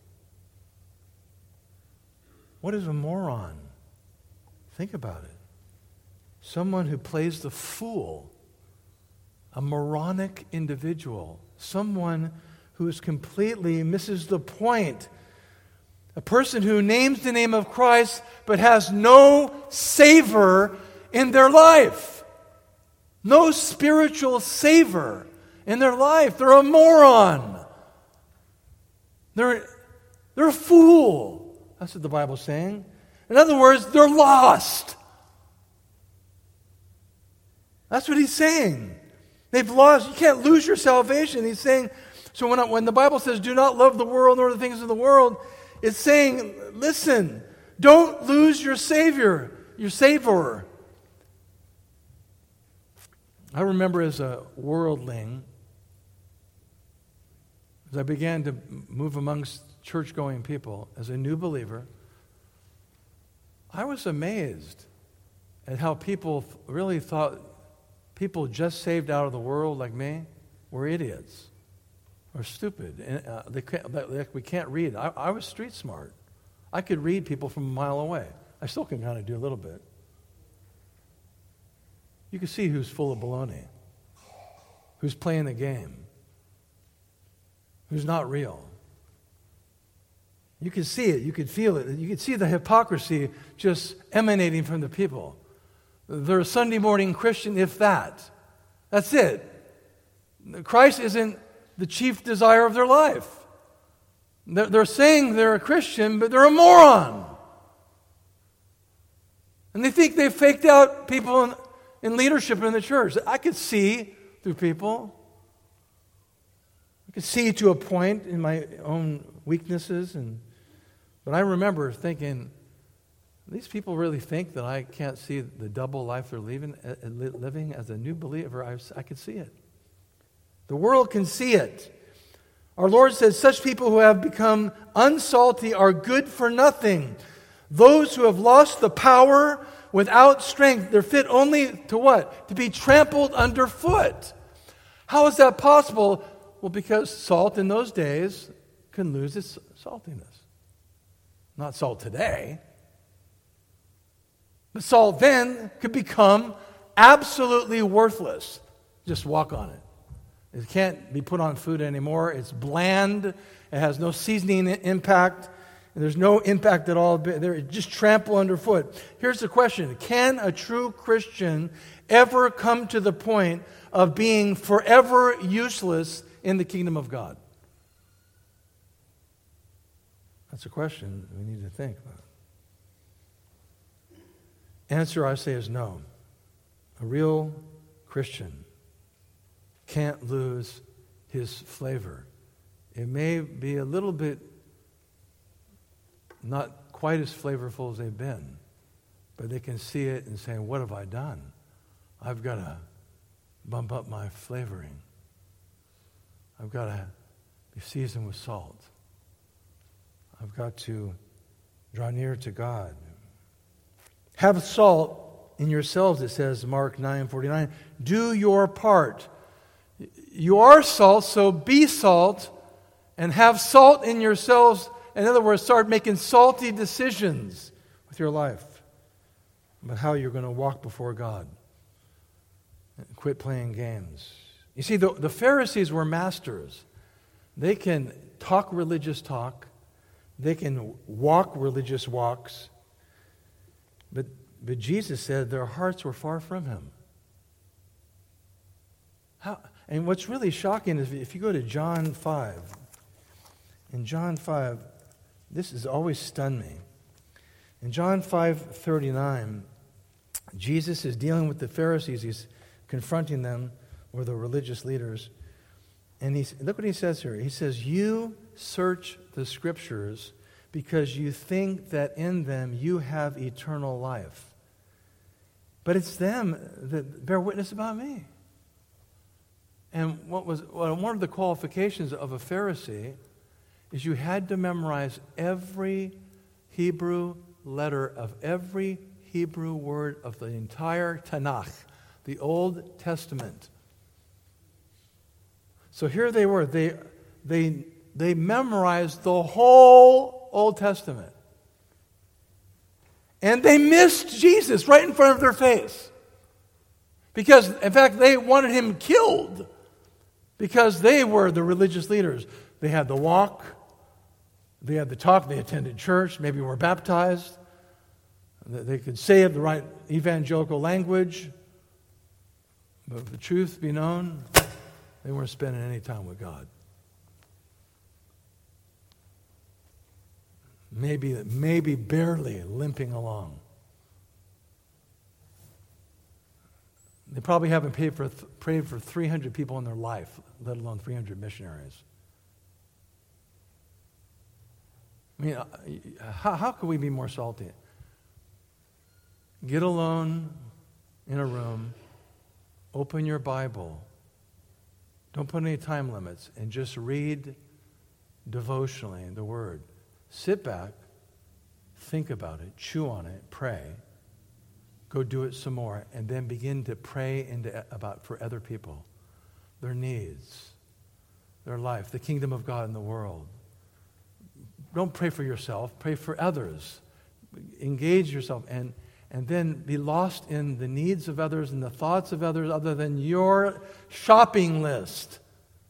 S1: What is a moron? Think about it. Someone who plays the fool. A moronic individual. Someone who completely misses the point A person who names the name of Christ but has no savor in their life. No spiritual savor in their life. They're a moron. They're a fool. That's what the Bible's saying. In other words, they're lost. That's what he's saying. They've lost. You can't lose your salvation. He's saying, so when the Bible says, do not love the world nor the things of the world, it's saying, listen, don't lose your Savior, your Savior. I remember as a worldling, as I began to move amongst church-going people, as a new believer, I was amazed at how people really thought people just saved out of the world like me were idiots or stupid. And we can't read. I was street smart. I could read people from a mile away. I still can kind of do a little bit. You can see who's full of baloney, who's playing the game, who's not real. You could see it. You could feel it. You could see the hypocrisy just emanating from the people. They're a Sunday morning Christian, if that. That's it. Christ isn't the chief desire of their life. They're saying they're a Christian, but they're a moron. And they think they've faked out people in leadership in the church. I could see through people. I could see to a point in my own weaknesses. But I remember thinking, these people really think that I can't see the double life they're living as a new believer. I could see it. The world can see it. Our Lord says, such people who have become unsalty are good for nothing. Those who have lost the power without strength, they're fit only to what? To be trampled underfoot. How is that possible? Well, because salt in those days can lose its saltiness. Not salt today. But salt then could become absolutely worthless. Just walk on it. It can't be put on food anymore. It's bland. It has no seasoning impact. And there's no impact at all. They're just trample underfoot. Here's the question. Can a true Christian ever come to the point of being forever useless in the kingdom of God? That's a question we need to think about. Answer, I say, is no. A real Christian can't lose his flavor. It may be a little bit not quite as flavorful as they've been, but they can see it and say, what have I done? I've got to bump up my flavoring. I've got to be seasoned with salt. I've got to draw near to God. Have salt in yourselves, it says, Mark 9:49. Do your part. You are salt, so be salt and have salt in yourselves. In other words, start making salty decisions with your life about how you're going to walk before God. And quit playing games. You see, the Pharisees were masters. They can talk religious talk. They can walk religious walks. But Jesus said their hearts were far from Him. And what's really shocking is if you go to John 5, in John 5, this has always stunned me. In John 5:39, Jesus is dealing with the Pharisees. He's confronting them, or the religious leaders. And look what he says here. He says, you search the Scriptures because you think that in them you have eternal life. But it's them that bear witness about me. And one of the qualifications of a Pharisee is you had to memorize every Hebrew letter of every Hebrew word of the entire Tanakh, the Old Testament. So here they were. They memorized the whole Old Testament. And they missed Jesus right in front of their face. Because, in fact, they wanted him killed. Because they were the religious leaders. They had the walk. They had the talk, they attended church, maybe were baptized. They could say the right evangelical language. But if the truth be known, they weren't spending any time with God. Maybe barely limping along. They probably haven't prayed for 300 people in their life, let alone 300 missionaries. I mean, how could we be more salty? Get alone in a room, open your Bible, don't put any time limits, and just read devotionally the Word. Sit back, think about it, chew on it, pray. Go do it some more, and then begin to pray for other people, their needs, their life, the kingdom of God in the world. Don't pray for yourself, pray for others. Engage yourself and then be lost in the needs of others and the thoughts of others other than your shopping list.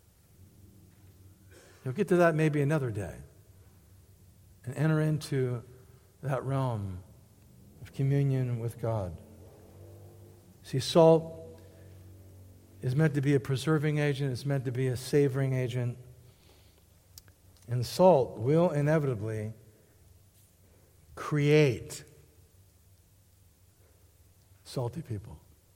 S1: You'll get to that maybe another day and enter into that realm of communion with God. See, salt is meant to be a preserving agent. It's meant to be a savoring agent. And salt will inevitably create salty people.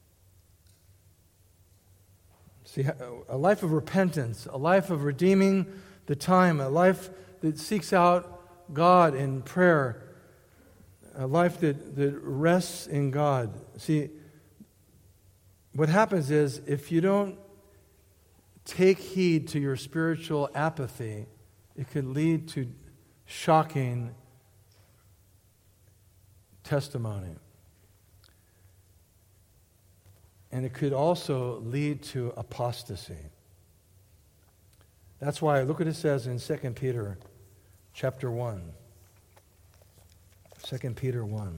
S1: See, a life of repentance, a life of redeeming the time, a life that seeks out God in prayer, a life that rests in God. See, what happens is if you don't take heed to your spiritual apathy, it could lead to shocking testimony. And it could also lead to apostasy. That's why, look what it says in 2 Peter chapter 1. 2 Peter 1.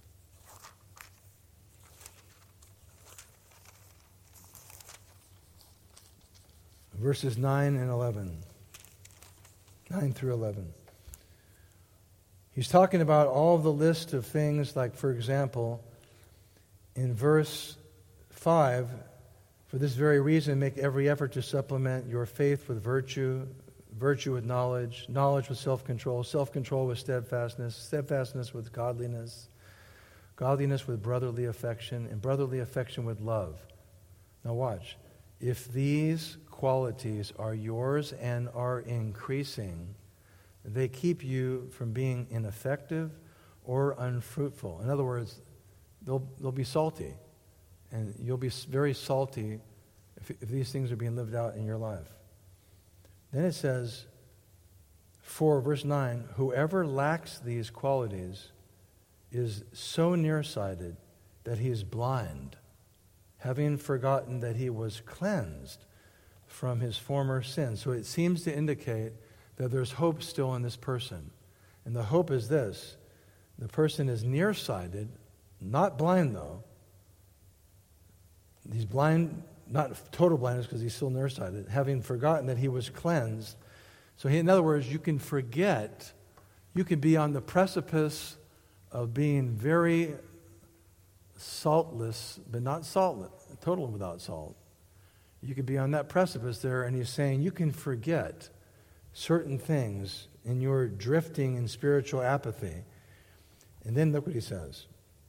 S1: Verses 9 and 11. 9 through 11. He's talking about all the list of things, like, for example, in verse 5, for this very reason, make every effort to supplement your faith with virtue, virtue with knowledge, knowledge with self-control, self-control with steadfastness, steadfastness with godliness, godliness with brotherly affection, and brotherly affection with love. Now watch. If these qualities are yours and are increasing, they keep you from being ineffective or unfruitful. In other words, they'll be salty. And you'll be very salty if these things are being lived out in your life. Then it says, verse 9, whoever lacks these qualities is so nearsighted that he is blind, having forgotten that he was cleansed from his former sins. So it seems to indicate that there's hope still in this person. And the hope is this: the person is nearsighted, not blind though. He's blind, not total blindness because he's still nearsighted, having forgotten that he was cleansed. So in other words, you can forget, you can be on the precipice of being very saltless, but not saltless, totally without salt. You could be on that precipice there, and he's saying you can forget certain things in your drifting in spiritual apathy. And then look what he says.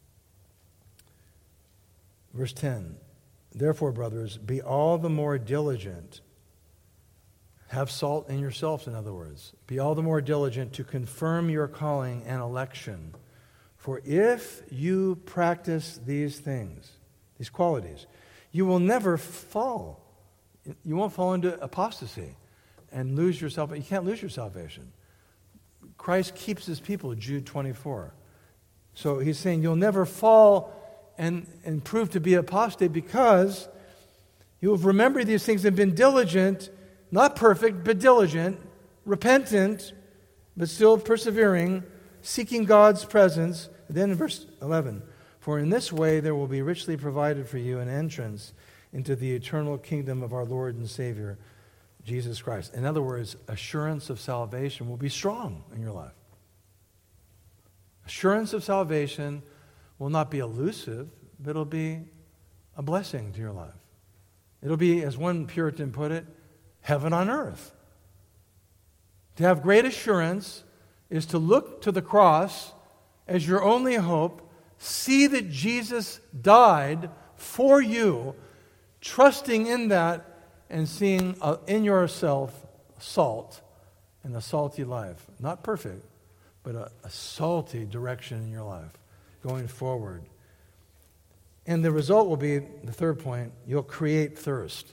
S1: Verse 10, therefore, brothers, be all the more diligent. Have salt in yourselves, in other words. Be all the more diligent to confirm your calling and election. For if you practice these things, these qualities, you will never fall. You won't fall into apostasy and lose your salvation. You can't lose your salvation. Christ keeps his people, Jude 24. So he's saying you'll never fall and prove to be apostate because you have remembered these things and been diligent, not perfect, but diligent, repentant, but still persevering, seeking God's presence. And then in verse 11, for in this way there will be richly provided for you an entrance into the eternal kingdom of our Lord and Savior, Jesus Christ. In other words, assurance of salvation will be strong in your life. Assurance of salvation will not be elusive, but it'll be a blessing to your life. It'll be, as one Puritan put it, heaven on earth. To have great assurance is to look to the cross as your only hope, see that Jesus died for you, trusting in that, and seeing in yourself salt and a salty life. Not perfect, but a salty direction in your life going forward. And the result will be, the third point, you'll create thirst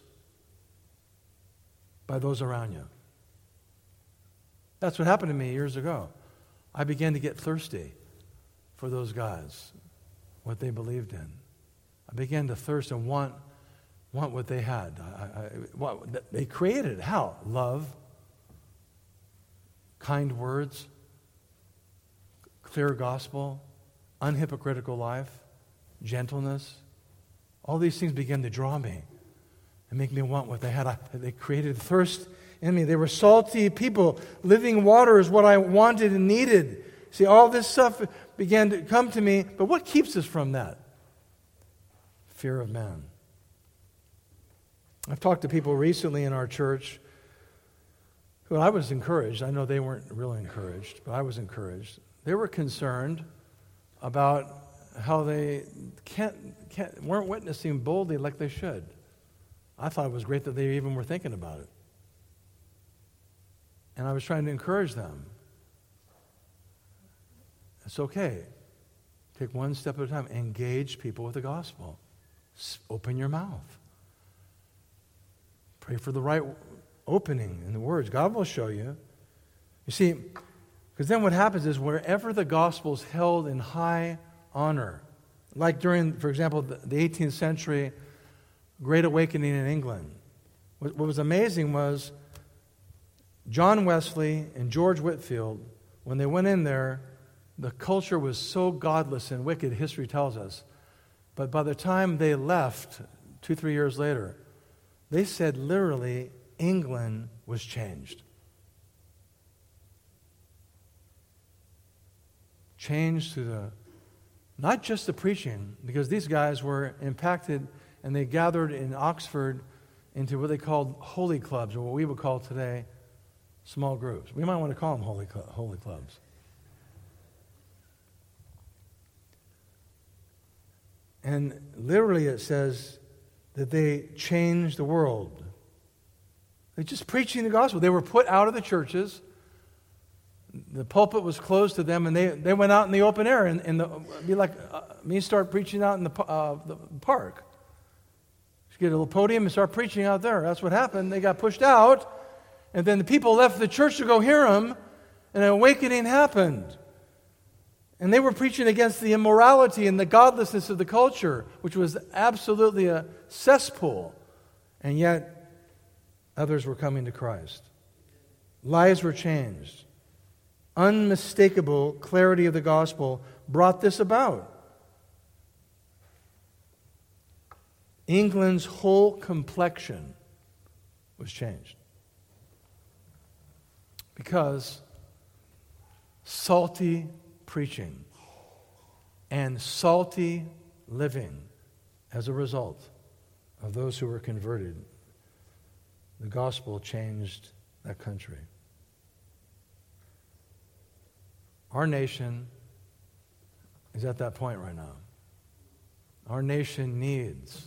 S1: by those around you. That's what happened to me years ago. I began to get thirsty for those guys, what they believed in. I began to thirst and want what they had. What they created. How? Love, kind words, clear gospel, unhypocritical life, gentleness. All these things began to draw me and make me want what they had. They created thirst in me. They were salty people. Living water is what I wanted and needed. See, all this stuff began to come to me, but what keeps us from that? Fear of man. I've talked to people recently in our church who I was encouraged. I know they weren't really encouraged, but I was encouraged. They were concerned about how they weren't witnessing boldly like they should. I thought it was great that they even were thinking about it. And I was trying to encourage them. It's okay. Take one step at a time. Engage people with the gospel. Open your mouth. Pray for the right opening in the words. God will show you. You see, because then what happens is wherever the gospel is held in high honor, like during, for example, the 18th century Great Awakening in England, what was amazing was John Wesley and George Whitefield, when they went in there, the culture was so godless and wicked, history tells us. But by the time they left, 2-3 years later, they said literally England was changed. Changed to not just the preaching, because these guys were impacted and they gathered in Oxford into what they called holy clubs, or what we would call today small groups. We might want to call them holy clubs. And literally it says that they changed the world. They're just preaching the gospel. They were put out of the churches. The pulpit was closed to them, and they went out in the open air. And be like me, start preaching out in the park. Just get a little podium and start preaching out there. That's what happened. They got pushed out, and then the people left the church to go hear them, and an awakening happened. And they were preaching against the immorality and the godlessness of the culture, which was absolutely a cesspool. And yet, others were coming to Christ. Lives were changed. Unmistakable clarity of the gospel brought this about. England's whole complexion was changed. Because salty preaching and salty living as a result of those who were converted, the gospel changed that country. Our nation is at that point right now. Our nation needs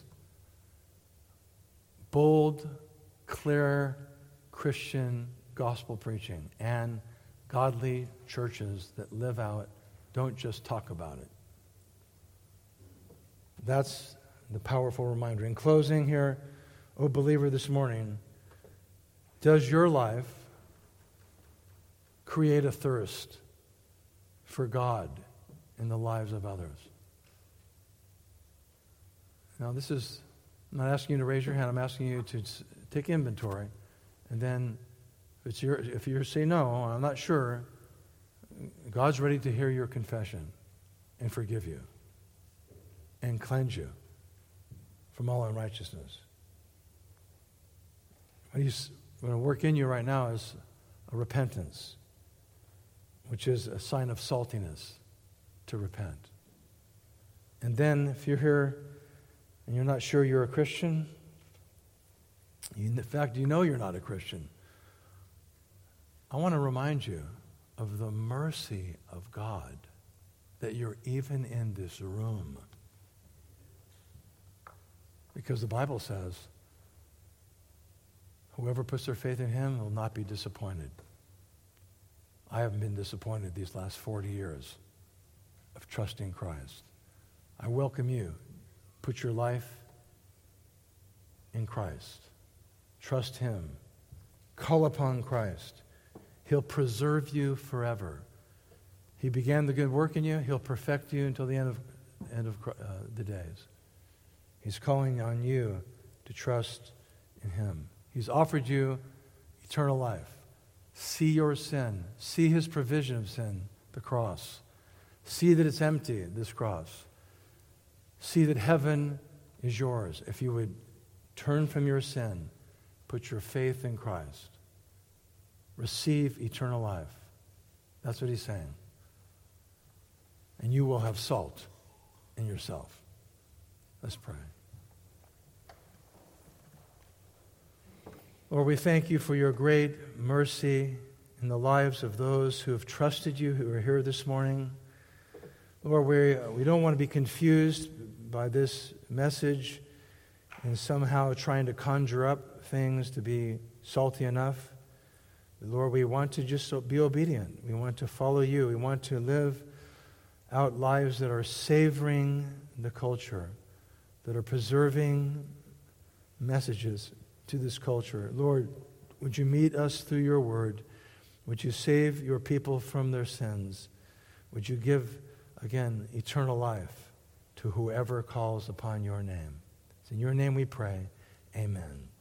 S1: bold, clear Christian gospel preaching and godly churches that live out, don't just talk about it. That's the powerful reminder. In closing here, oh believer, this morning, does your life create a thirst for God in the lives of others? Now, I'm not asking you to raise your hand. I'm asking you to take inventory. And then, if you say no, I'm not sure, God's ready to hear your confession and forgive you and cleanse you from all unrighteousness. What I work in you right now is a repentance, which is a sign of saltiness to repent. And then if you're here and you're not sure you're a Christian, in fact, you know you're not a Christian, I want to remind you of the mercy of God that you're even in this room. Because the Bible says, whoever puts their faith in him will not be disappointed. I haven't been disappointed these last 40 years of trusting Christ. I welcome you. Put your life in Christ. Trust him. Call upon Christ. He'll preserve you forever. He began the good work in you. He'll perfect you until the end of the days. He's calling on you to trust in him. He's offered you eternal life. See your sin. See his provision of sin, the cross. See that it's empty, this cross. See that heaven is yours. If you would turn from your sin, put your faith in Christ, receive eternal life. That's what he's saying. And you will have salt in yourself. Let's pray. Lord, we thank you for your great mercy in the lives of those who have trusted you, who are here this morning. Lord, we don't want to be confused by this message and somehow trying to conjure up things to be salty enough. Lord, we want to just be obedient. We want to follow you. We want to live out lives that are savoring the culture, that are preserving messages to this culture. Lord, would you meet us through your word? Would you save your people from their sins? Would you give, again, eternal life to whoever calls upon your name? It's in your name we pray. Amen.